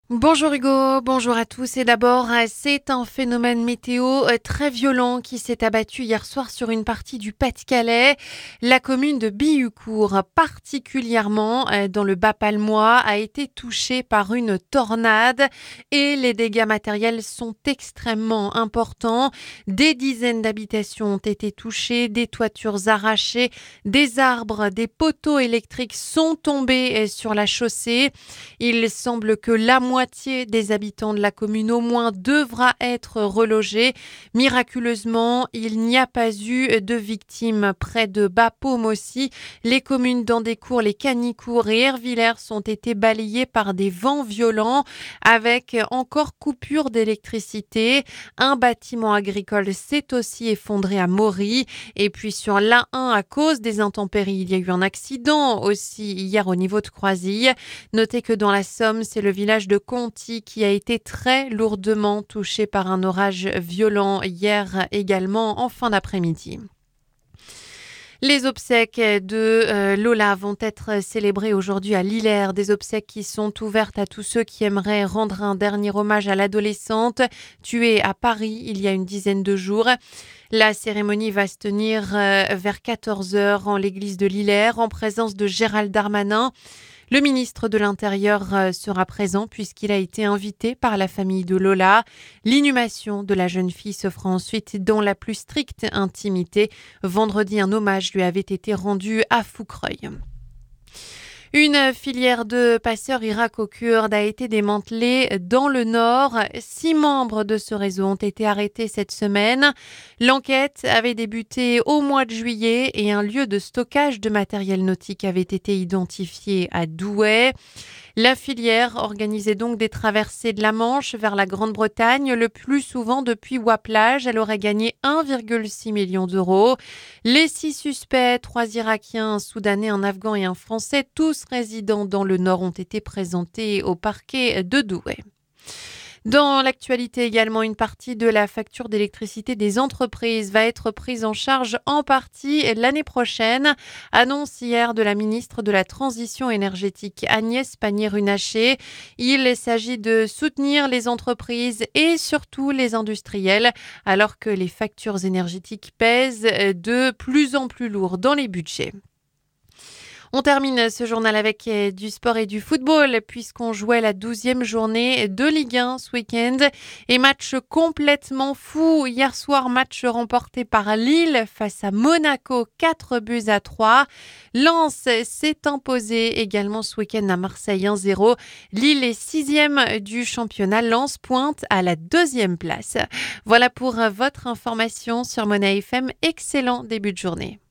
Bonjour Hugo, bonjour à tous. Et d'abord, c'est un phénomène météo très violent qui s'est abattu hier soir sur une partie du Pas-de-Calais. La commune de Bihucourt, particulièrement dans le Bas-Palmois, a été touchée par une tornade et les dégâts matériels sont extrêmement importants. Des dizaines d'habitations ont été touchées, des toitures arrachées, des arbres, des poteaux électriques sont tombés sur la chaussée. Il semble que la moitié des habitants de la commune au moins devra être relogée. Miraculeusement, il n'y a pas eu de victimes près de Bapaume aussi. Les communes d'Andécourt, les Canicourt et Hervillers ont été balayées par des vents violents avec encore coupure d'électricité. Un bâtiment agricole s'est aussi effondré à Maury. Et puis sur l'A1, à cause des intempéries, il y a eu un accident aussi hier au niveau de Croisille. Notez que dans la Somme, c'est le village de Conty qui a été très lourdement touché par un orage violent hier également en fin d'après-midi. Les obsèques de Lola vont être célébrées aujourd'hui à Lillers, des obsèques qui sont ouvertes à tous ceux qui aimeraient rendre un dernier hommage à l'adolescente tuée à Paris il y a une dizaine de jours. La cérémonie va se tenir vers 14 heures en l'église de Lillers en présence de Gérald Darmanin. Le ministre de l'Intérieur sera présent puisqu'il a été invité par la famille de Lola. L'inhumation de la jeune fille se fera ensuite dans la plus stricte intimité. Vendredi, un hommage lui avait été rendu à Foucreuil. Une filière de passeurs irako-kurdes a été démantelée dans le Nord. 6 membres de ce réseau ont été arrêtés cette semaine. L'enquête avait débuté au mois de juillet et un lieu de stockage de matériel nautique avait été identifié à Douai. La filière organisait donc des traversées de la Manche vers la Grande-Bretagne, le plus souvent depuis Ouaplage. Elle aurait gagné 1,6 million d'euros. Les 6 suspects, 3 Irakiens, un Soudanais, un Afghan et un Français, tous résidant dans le Nord, ont été présentés au parquet de Douai. Dans l'actualité également, une partie de la facture d'électricité des entreprises va être prise en charge en partie l'année prochaine. Annonce hier de la ministre de la Transition énergétique Agnès Pannier-Runacher. Il s'agit de soutenir les entreprises et surtout les industriels alors que les factures énergétiques pèsent de plus en plus lourd dans les budgets. On termine ce journal avec du sport et du football puisqu'on jouait la 12e journée de Ligue 1 ce week-end. Et match complètement fou. Hier soir, match remporté par Lille face à Monaco, 4-3. Lens s'est imposé également ce week-end à Marseille 1-0. Lille est 6e du championnat. Lens pointe à la 2e place. Voilà pour votre information sur Mona FM. Excellent début de journée.